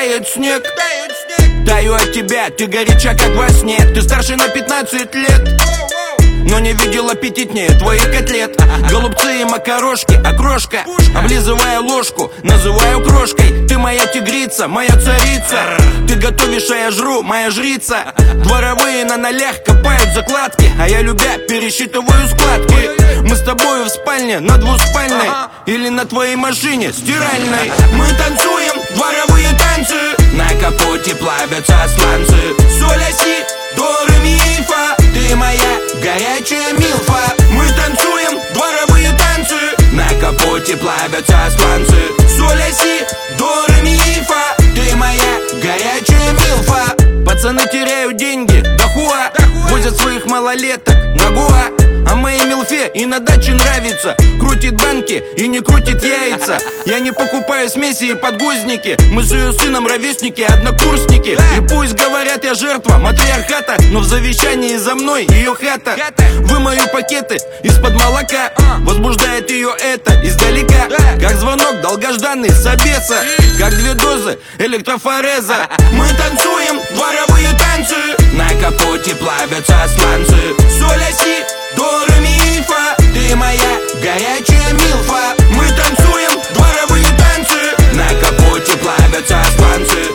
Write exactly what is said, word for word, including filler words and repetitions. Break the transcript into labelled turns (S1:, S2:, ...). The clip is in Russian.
S1: тает снег. Таю от тебя, ты горяча как во сне. Ты старше на пятнадцать лет, но не видел аппетитнее твоих котлет. Голубцы и макарошки, окрошка, облизывая ложку, называю крошкой. Ты моя тигрица, моя царица. Ты готовишь, а я жру, моя жрица. Дворовые на нолях копают закладки, а я, любя, пересчитываю складки. Мы с тобою в спальне, на двуспальной, или на твоей машине стиральной. Мы танцуем дворовые танцы, на капоте плавятся сланцы. Соль, ля, си, до, ре, ми, фа. Ты моя горячая милфа. Мы танцуем дворовые танцы, на капоте плавятся сланцы. Соль, ля, си, до, ре, ми, фа. Ты моя горячая милфа. Пацаны теряют деньги, да хуа, возят своих малолеток на Гоа. А моей милфе и на даче нравится, крутит банки и не крутит яйца. Я не покупаю смеси и подгузники, мы с ее сыном ровесники, однокурсники. И пусть говорят, я жертва матриархата, но в завещании за мной ее хата. Вымою пакеты из-под молока, возбуждает ее это издалека. Как звонок долгожданный собеса, как две дозы электрофореза. Мы танцуем дворовые танцы, на капоте плавятся сланцы. Соль, ля, си, до, ре, ми, фа. Ты моя горячая милфа. Мы танцуем дворовые танцы, на капоте плавятся сланцы.